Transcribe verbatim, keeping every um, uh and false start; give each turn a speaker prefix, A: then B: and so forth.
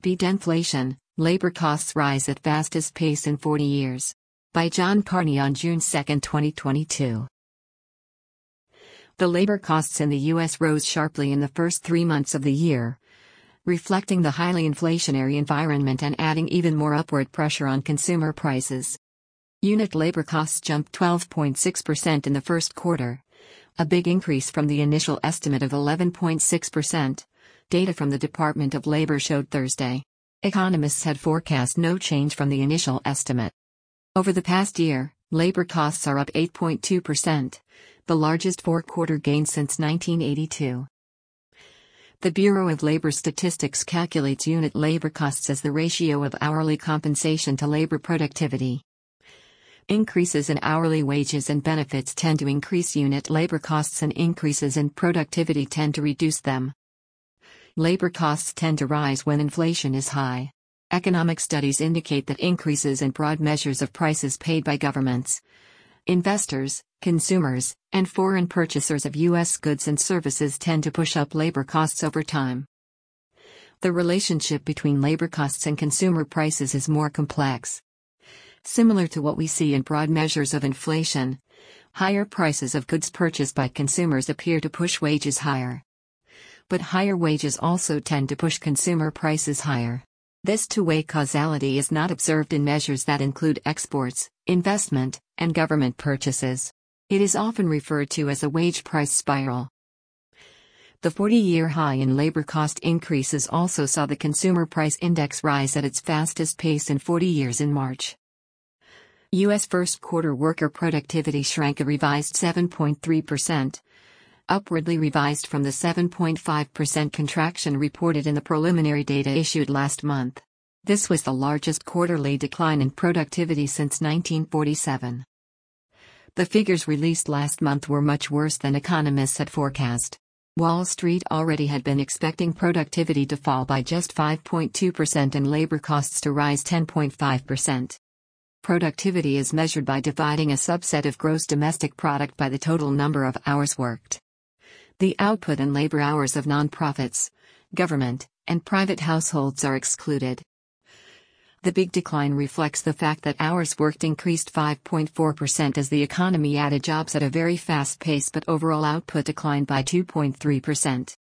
A: Beat inflation, labor costs rise at fastest pace in forty years. By John Carney on June second, twenty twenty-two. The labor costs in the U S rose sharply in the first three months of the year, reflecting the highly inflationary environment and adding even more upward pressure on consumer prices. Unit labor costs jumped twelve point six percent in the first quarter, a big increase from the initial estimate of eleven point six percent, data from the Department of Labor showed Thursday. Economists had forecast no change from the initial estimate. Over the past year, labor costs are up eight point two percent, the largest four-quarter gain since nineteen eighty-two. The Bureau of Labor Statistics calculates unit labor costs as the ratio of hourly compensation to labor productivity. Increases in hourly wages and benefits tend to increase unit labor costs, and increases in productivity tend to reduce them. Labor costs tend to rise when inflation is high. Economic studies indicate that increases in broad measures of prices paid by governments, investors, consumers, and foreign purchasers of U S goods and services tend to push up labor costs over time. The relationship between labor costs and consumer prices is more complex. Similar to what we see in broad measures of inflation, higher prices of goods purchased by consumers appear to push wages higher. But higher wages also tend to push consumer prices higher. This two-way causality is not observed in measures that include exports, investment, and government purchases. It is often referred to as a wage price spiral. The forty-year high in labor cost increases also saw the Consumer Price Index rise at its fastest pace in forty years in March. U S first quarter worker productivity shrank a revised seven point three percent, upwardly revised from the seven point five percent contraction reported in the preliminary data issued last month. This was the largest quarterly decline in productivity since nineteen forty-seven. The figures released last month were much worse than economists had forecast. Wall Street already had been expecting productivity to fall by just five point two percent and labor costs to rise ten point five percent. Productivity is measured by dividing a subset of gross domestic product by the total number of hours worked. The output and labor hours of nonprofits, government, and private households are excluded. The big decline reflects the fact that hours worked increased five point four percent as the economy added jobs at a very fast pace, but overall output declined by two point three percent.